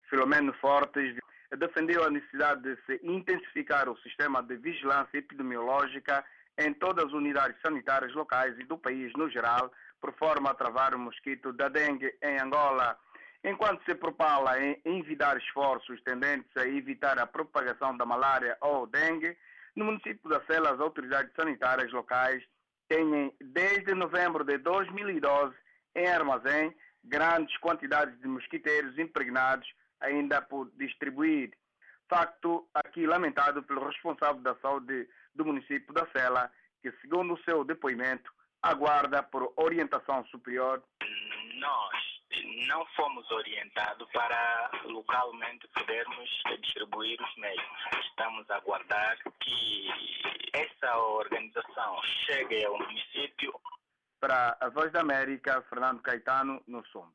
Filomeno Fortes, defendeu a necessidade de se intensificar o sistema de vigilância epidemiológica em todas as unidades sanitárias locais e do país no geral, por forma a travar o mosquito da dengue em Angola, enquanto se propala em envidar esforços tendentes a evitar a propagação da malária ou dengue. No município da Sela, as autoridades sanitárias locais têm, desde novembro de 2012, em armazém, grandes quantidades de mosquiteiros impregnados ainda por distribuir. Facto aqui lamentado pelo responsável da saúde do município da Sela, que, segundo o seu depoimento, aguarda por orientação superior. Nós não fomos orientados para localmente podermos distribuir os meios. Estamos a aguardar que essa organização chegue ao município. Para a Voz da América, Fernando Caetano, no Sombra.